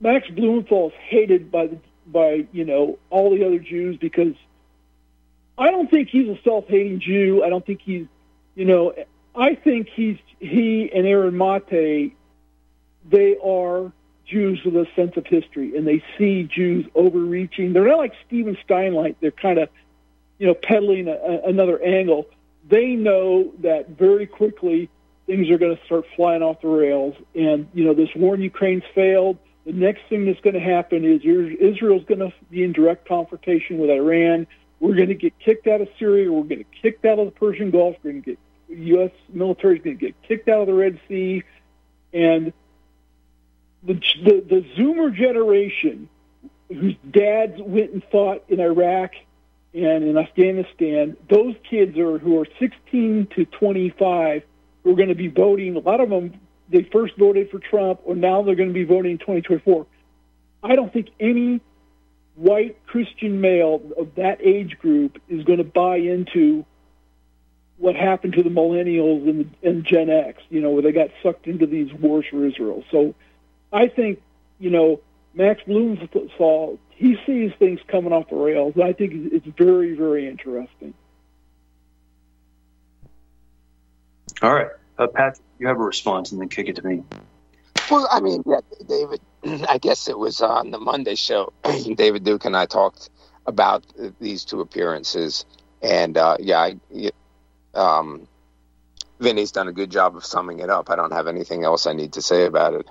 Max Blumenthal is hated by the, by you know all the other Jews because I don't think he's a self-hating Jew. I don't think he's, you know, I think he's he and Aaron Mate, they are Jews with a sense of history, and they see Jews overreaching. They're not like Stephen Steinlein. They're kind of, you know, peddling a, a, another angle. They know that very quickly things are going to start flying off the rails, and you know this war in Ukraine's failed. The next thing that's going to happen is Israel's going to be in direct confrontation with Iran. We're going to get kicked out of Syria. We're going to get kicked out of the Persian Gulf. We're going to get U S military is going to get kicked out of the Red Sea, and the, the the Zoomer generation, whose dads went and fought in Iraq and in Afghanistan, those kids are who are sixteen to twenty-five who are going to be voting. A lot of them, they first voted for Trump, or now they're going to be voting in twenty twenty-four. I don't think any white Christian male of that age group is going to buy into what happened to the millennials and, and Gen X, you know, where they got sucked into these wars for Israel. So I think, you know, Max Blumenthal, he sees things coming off the rails, and I think it's very, very interesting. All right. Uh, Patrick, you have a response, and then kick it to me. Well, I mean, yeah, David, I guess it was on the Monday show. David Duke and I talked about these two appearances. And, uh, yeah, I, um, Vinny's done a good job of summing it up. I don't have anything else I need to say about it.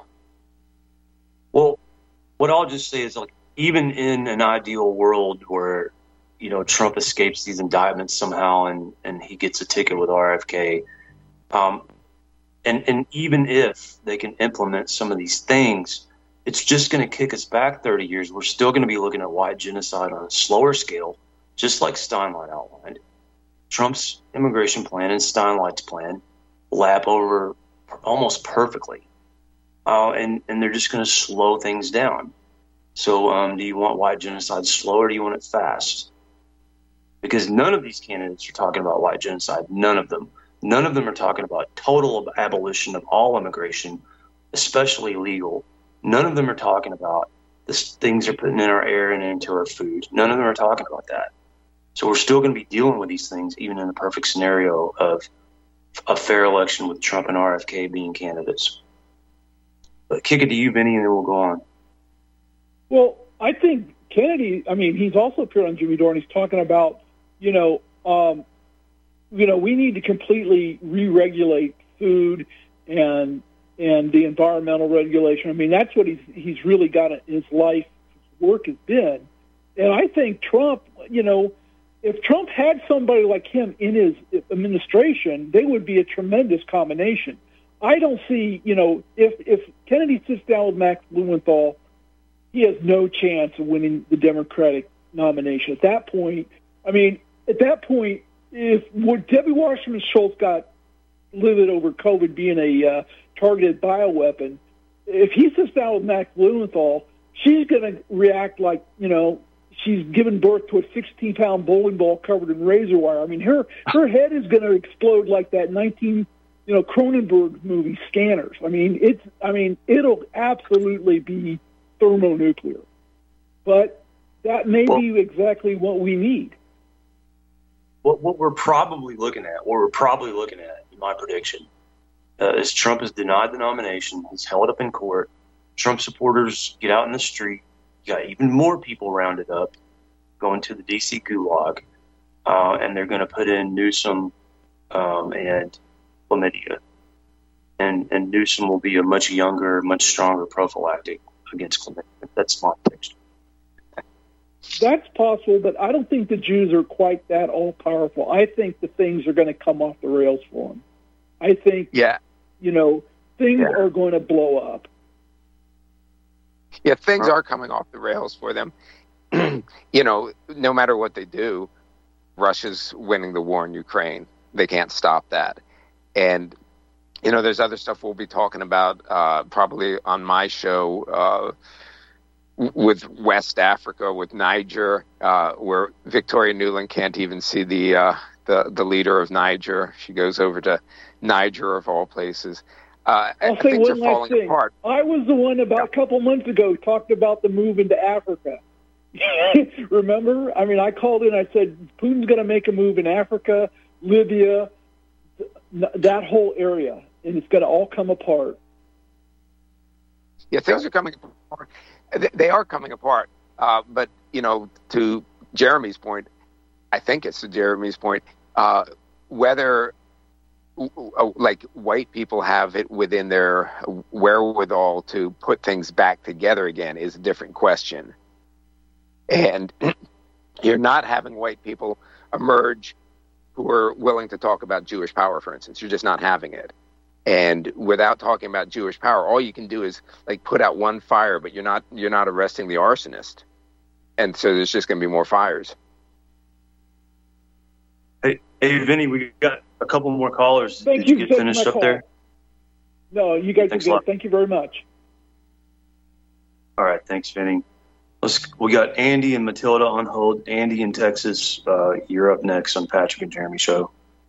Well, what I'll just say is, like, even in an ideal world where, you know, Trump escapes these indictments somehow and, and he gets a ticket with R F K, um, And, and even if they can implement some of these things, it's just going to kick us back thirty years. We're still going to be looking at white genocide on a slower scale, just like Steinlein outlined. Trump's immigration plan and Steinlein's plan lap over almost perfectly. Uh, and, and they're just going to slow things down. So um, do you want white genocide slow, or do you want it fast? Because none of these candidates are talking about white genocide. None of them. None of them are talking about total abolition of all immigration, especially legal. None of them are talking about the things they're putting in our air and into our food. None of them are talking about that. So we're still going to be dealing with these things, even in the perfect scenario of a fair election with Trump and R F K being candidates. But kick it to you, Vinny, and then we'll go on. Well, I think Kennedy, I mean, he's also appeared on Jimmy Dore, and he's talking about, you know, um, you know, we need to completely re-regulate food and and the environmental regulation. I mean, that's what he's he's really got in his life work has been. And I think Trump, you know, if Trump had somebody like him in his administration, they would be a tremendous combination. I don't see, you know, if if Kennedy sits down with Max Blumenthal, he has no chance of winning the Democratic nomination. At that point, I mean, at that point, if what Debbie Wasserman Schultz got livid over COVID being a uh, targeted bioweapon, if he sits down with Max Blumenthal, she's going to react like, you know, she's given birth to a sixteen-pound bowling ball covered in razor wire. I mean, her her head is going to explode like that nineteen, you know, Cronenberg movie Scanners. I mean, it's I mean, it'll absolutely be thermonuclear. But that may well, be exactly what we need. What, what we're probably looking at, what we're probably looking at, in my prediction, uh, is Trump has denied the nomination. He's held up in court. Trump supporters get out in the street. You got even more people rounded up going to the D C gulag, uh, and they're going to put in Newsom um, and chlamydia. And, and Newsom will be a much younger, much stronger prophylactic against chlamydia. That's my prediction. That's possible, but I don't think the Jews are quite that all-powerful. I think the things are going to come off the rails for them. I think, yeah. you know, things yeah. are going to blow up. Yeah, things are coming off the rails for them. You know, no matter what they do, Russia's winning the war in Ukraine. They can't stop that. And, you know, there's other stuff we'll be talking about uh, probably on my show uh, with West Africa, with Niger, uh, where Victoria Nuland can't even see the, uh, the the leader of Niger. She goes over to Niger, of all places. Uh, I'll I say things one are last falling thing. apart. I was the one about a couple months ago talked about the move into Africa. Remember? I mean, I called in. I said Putin's going to make a move in Africa, Libya, th- that whole area, and it's going to all come apart. Yeah, things are coming apart. They are coming apart. Uh, but you know, to Jeremy's point, I think it's to Jeremy's point. Uh, whether like white people have it within their wherewithal to put things back together again is a different question. And you're not having white people emerge who are willing to talk about Jewish power, for instance. You're just not having it. And without talking about Jewish power, all you can do is like put out one fire, but you're not you're not arresting the arsonist. And so there's just going to be more fires. Hey, hey, Vinny, we got a couple more callers. Thank Did you you for get taking finished my up call. there? No, you guys Thanks are a good. lot. Thank you very much. All right, thanks, Vinny. Let's. We got Andy and Matilda on hold. Andy in Texas, uh, you're up next on Patrick and Jeremy Show.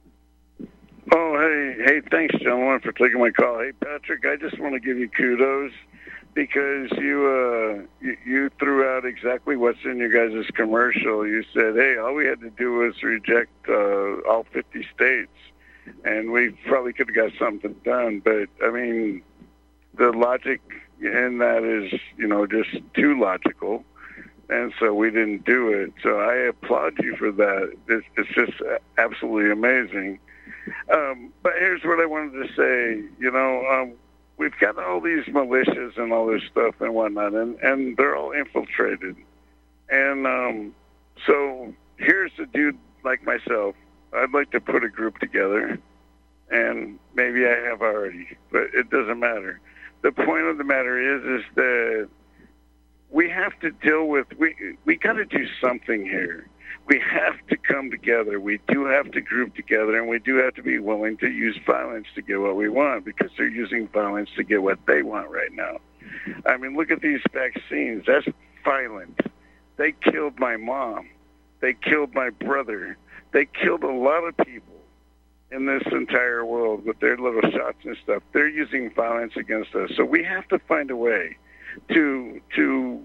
Oh, hey, hey, thanks, gentlemen, for taking my call. Hey, Patrick, I just want to give you kudos because you uh, you, you threw out exactly what's in your guys' commercial. You said, hey, all we had to do was reject uh, all fifty states, and we probably could have got something done. But, I mean, the logic in that is, you know, just too logical, and so we didn't do it. So I applaud you for that. It's, it's just absolutely amazing. Um, but here's what I wanted to say. You know, um, we've got all these militias and all this stuff and whatnot, and, and they're all infiltrated. And um, so here's a dude like myself. I'd like to put a group together, and maybe I have already, but it doesn't matter. The point of the matter is, is that we have to deal with, we, we got to do something here. We have to come together. We do have to group together, and we do have to be willing to use violence to get what we want, because they're using violence to get what they want right now. I mean, look at these vaccines. That's violent. They killed my mom. They killed my brother. They killed a lot of people in this entire world with their little shots and stuff. They're using violence against us. So we have to find a way to to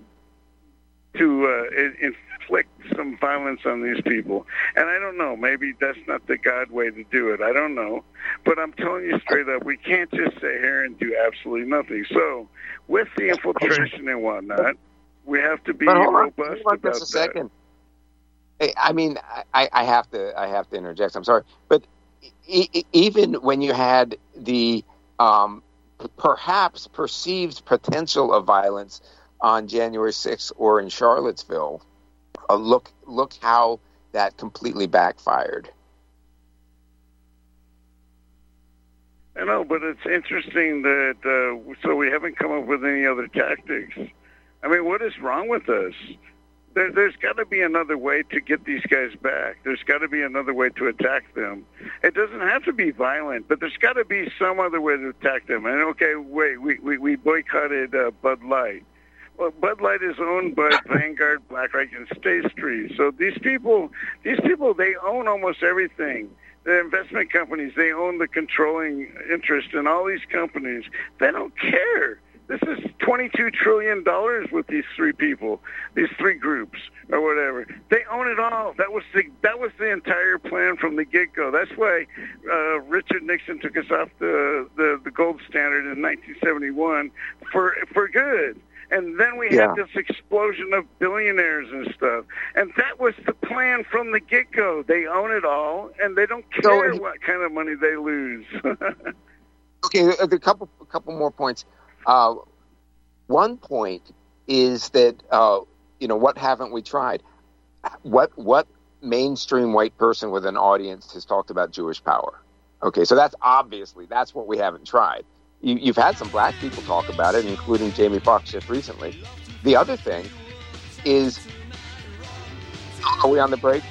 to uh, inflict some violence on these people. And I don't know, maybe that's not the God way to do it. I don't know. But I'm telling you straight up, we can't just sit here and do absolutely nothing. So with the infiltration and whatnot, we have to be But hold on, robust hold on about just a that. second. Hey, I mean, I, I have to I have to interject. I'm sorry, but e- e- even when you had the um, p- perhaps perceived potential of violence on January sixth or in Charlottesville, uh, look look how that completely backfired. I know, but it's interesting that uh, so we haven't come up with any other tactics. I mean, what is wrong with us? There, there's got to be another way to get these guys back. There's got to be another way to attack them. It doesn't have to be violent, but there's got to be some other way to attack them. And okay, wait, we we, we boycotted uh, Bud Light. Well, Bud Light is owned by Vanguard, BlackRock, and State Street. So these people, these people, they own almost everything. The investment companies, they own the controlling interest in all these companies. They don't care. This is twenty-two trillion dollars with these three people, these three groups, or whatever. They own it all. That was the that was the entire plan from the get-go. That's why uh, Richard Nixon took us off the, the, the gold standard in nineteen seventy-one for for good. And then we Yeah. had this explosion of billionaires and stuff. And that was the plan from the get-go. They own it all, and they don't care So- what kind of money they lose. Okay, a a couple a couple more points. Uh, one point is that uh, you know, what haven't we tried? What what mainstream white person with an audience has talked about Jewish power? Okay, so that's obviously that's what we haven't tried. You, you've had some black people talk about it, including Jamie Foxx just recently. The other thing is, are we on the break?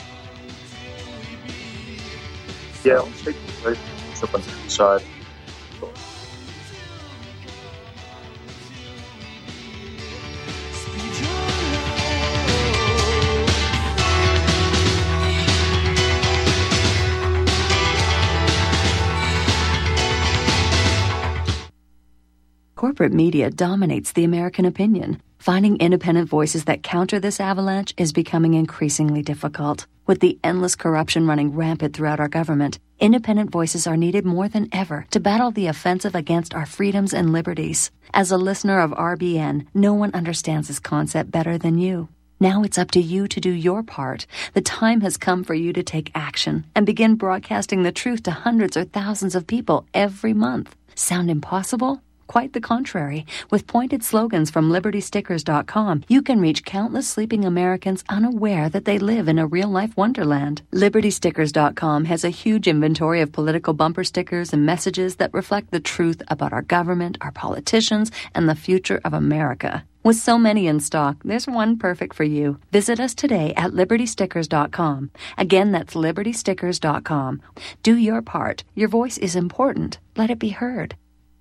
Yeah, I'll take the break. It's up on the side. corporate media dominates the American opinion. Finding independent voices that counter this avalanche is becoming increasingly difficult. With the endless corruption running rampant throughout our government, independent voices are needed more than ever to battle the offensive against our freedoms and liberties. As a listener of R B N, no one understands this concept better than you. Now it's up to you to do your part. The time has come for you to take action and begin broadcasting the truth to hundreds or thousands of people every month. Sound impossible? Quite the contrary. With pointed slogans from Liberty Stickers dot com, you can reach countless sleeping Americans unaware that they live in a real-life wonderland. Liberty Stickers dot com has a huge inventory of political bumper stickers and messages that reflect the truth about our government, our politicians, and the future of America. With so many in stock, there's one perfect for you. Visit us today at Liberty Stickers dot com. Again, that's Liberty Stickers dot com. Do your part. Your voice is important. Let it be heard.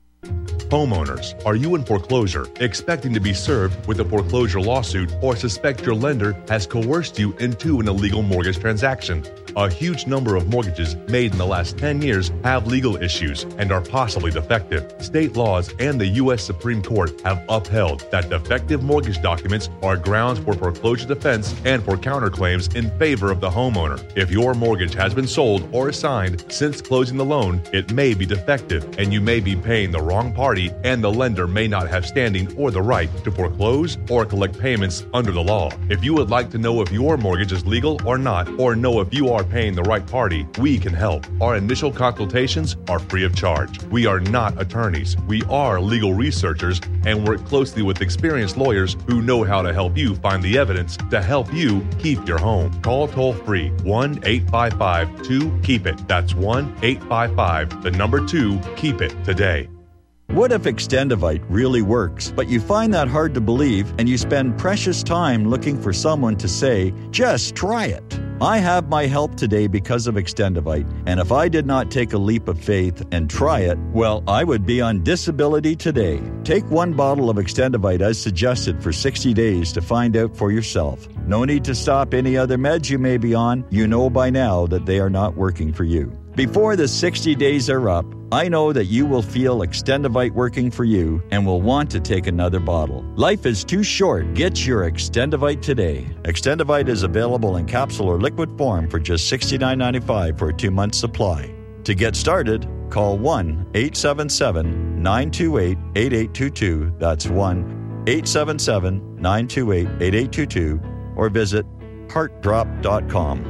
Homeowners, are you in foreclosure, expecting to be served with a foreclosure lawsuit, or suspect your lender has coerced you into an illegal mortgage transaction? A huge number of mortgages made in the last ten years have legal issues and are possibly defective. State laws and the U S Supreme Court have upheld that defective mortgage documents are grounds for foreclosure defense and for counterclaims in favor of the homeowner. If your mortgage has been sold or assigned since closing the loan, it may be defective and you may be paying the wrong party, and the lender may not have standing or the right to foreclose or collect payments under the law. If you would like to know if your mortgage is legal or not, or know if you are paying the right party, we can help. Our initial consultations are free of charge. We are not attorneys. We are legal researchers and work closely with experienced lawyers who know how to help you find the evidence to help you keep your home. Call toll-free one eight five five two keep it. That's one eight five five, the number two, keep it today. What if Extendivite really works, but you find that hard to believe and you spend precious time looking for someone to say, just try it? I have my help today because of Extendivite, and if I did not take a leap of faith and try it, well, I would be on disability today. Take one bottle of Extendivite as suggested for sixty days to find out for yourself. No need to stop any other meds you may be on. You know by now that they are not working for you. Before the sixty days are up, I know that you will feel Extendivite working for you and will want to take another bottle. Life is too short. Get your Extendivite today. Extendivite is available in capsule or liquid form for just sixty-nine ninety-five for a two-month supply. To get started, call one eight seven seven nine two eight eight eight two two. That's one eight seven seven nine two eight eight eight two two or visit heart drop dot com.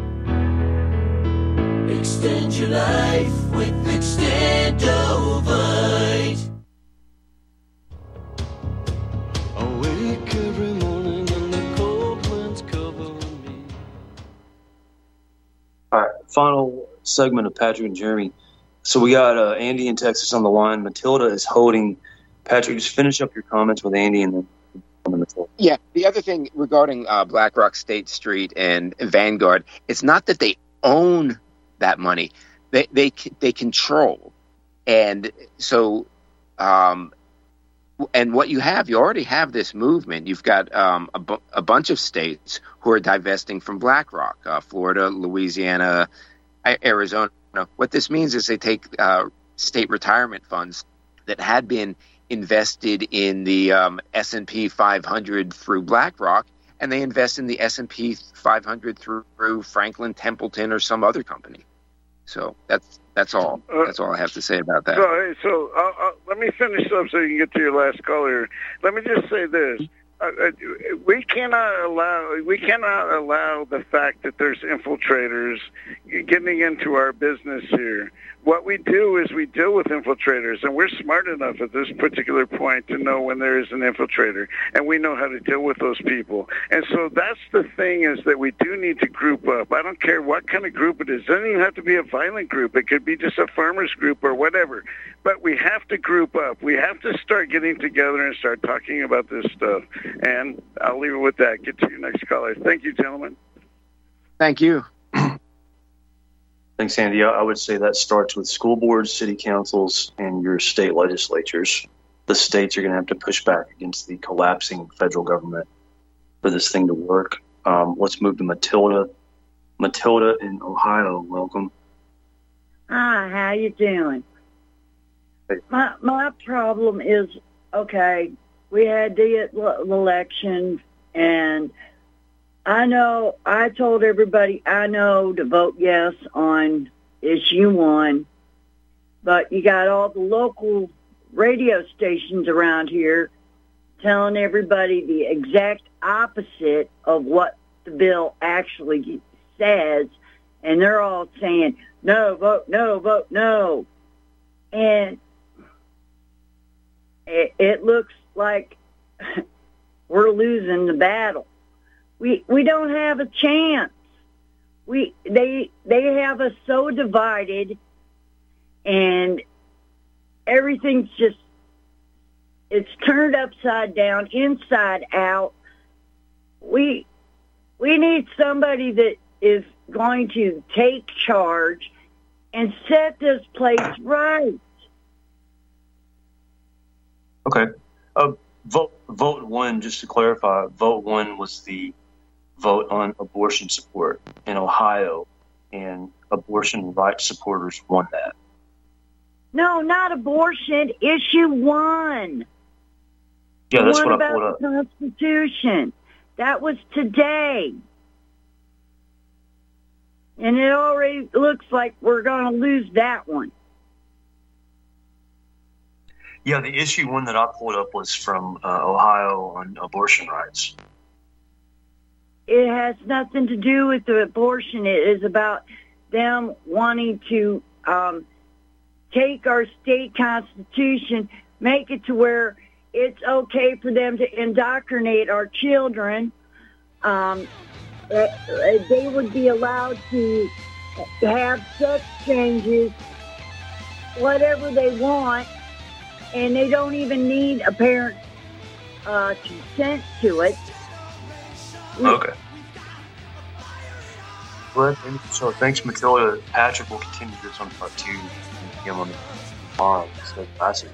Extend your life with Extendovite. Awake every morning and the cold winds cover me. All right, final segment of Patrick and Jeremy. So we got uh, Andy in Texas on the line. Matilda is holding. Patrick, just finish up your comments with Andy and then Matilda. Yeah, the other thing regarding uh, BlackRock, State Street, and Vanguard, it's not that they own that money. They they they control, and so, um, and what you have, you already have this movement. You've got um, a, bu- a bunch of states who are divesting from BlackRock, uh, Florida, Louisiana, Arizona. What this means is they take uh, state retirement funds that had been invested in the um, S and P five hundred through BlackRock, and they invest in the S and P five hundred through, through Franklin Templeton or some other company. So that's that's all. That's all I have to say about that. So, hey, so uh, uh, let me finish up so you can get to your last caller. Let me just say this: uh, uh, we cannot allow we cannot allow the fact that there's infiltrators getting into our business here. What we do is we deal with infiltrators, and we're smart enough at this particular point to know when there is an infiltrator, and we know how to deal with those people. And so that's the thing, is that we do need to group up. I don't care what kind of group it is. It doesn't even have to be a violent group. It could be just a farmers group or whatever. But we have to group up. We have to start getting together and start talking about this stuff. And I'll leave it with that. Get to your next caller. Thank you, gentlemen. Thank you. Thanks, Andy. I would say that starts with school boards, city councils, and your state legislatures. The states are going to have to push back against the collapsing federal government for this thing to work. Um, let's move to Matilda. Matilda in Ohio, welcome. Hi, how you doing? Hey. My my problem is okay, we had the election, and I know, I told everybody I know to vote yes on issue one, but you got all the local radio stations around here telling everybody the exact opposite of what the bill actually says, and they're all saying, no, vote, no, vote, no. And it, it looks like we're losing the battle. We we don't have a chance. We they they have us so divided, and everything's just, it's turned upside down, inside out. We we need somebody that is going to take charge and set this place right. Okay. Uh, vote vote one, just to clarify, vote one was the vote on abortion support in Ohio, and abortion rights supporters won that. No, not abortion. Issue one. Yeah, the that's one what I about pulled up. the Constitution. That was today. And it already looks like we're going to lose that one. Yeah, the issue one that I pulled up was from uh, Ohio on abortion rights. It has nothing to do with the abortion. It is about them wanting to um, take our state constitution, make it to where it's okay for them to indoctrinate our children. Um, they would be allowed to have sex changes, whatever they want, and they don't even need a parent's uh, consent to it. Okay. Well, so thanks, Matilda. Patrick will continue this on part two and him on the on. So that's it.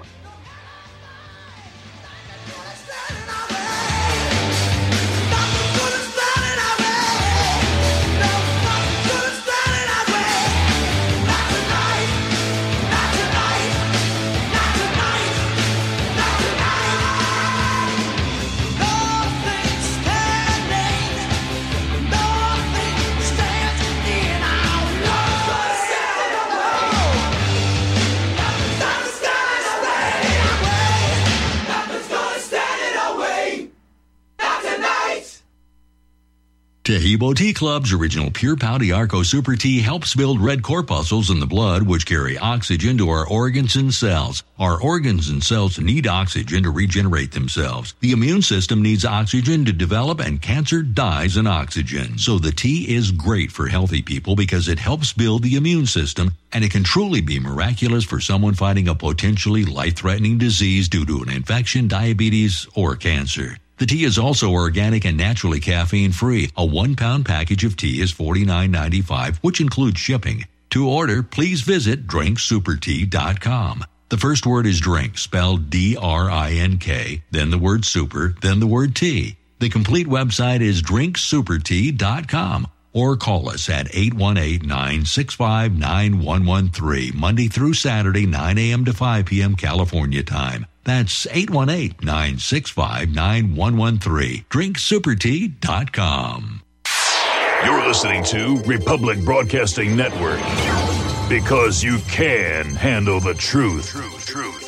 Tahibo Tea Club's original Pure Pouty Arco Super Tea helps build red corpuscles in the blood, which carry oxygen to our organs and cells. Our organs and cells need oxygen to regenerate themselves. The immune system needs oxygen to develop, and cancer dies in oxygen. So the tea is great for healthy people because it helps build the immune system, and it can truly be miraculous for someone fighting a potentially life-threatening disease due to an infection, diabetes, or cancer. The tea is also organic and naturally caffeine-free. A one-pound package of tea is forty-nine ninety-five, which includes shipping. To order, please visit drink super tea dot com. The first word is drink, spelled D R I N K, then the word super, then the word tea. The complete website is drink super tea dot com. Or call us at eight one eight, nine six five, nine one one three, Monday through Saturday, nine a.m. to five p.m. California time. That's eight one eight, nine six five, nine one one three. drink super tea dot com. You're listening to Republic Broadcasting Network, because you can handle the truth. Truth, truth.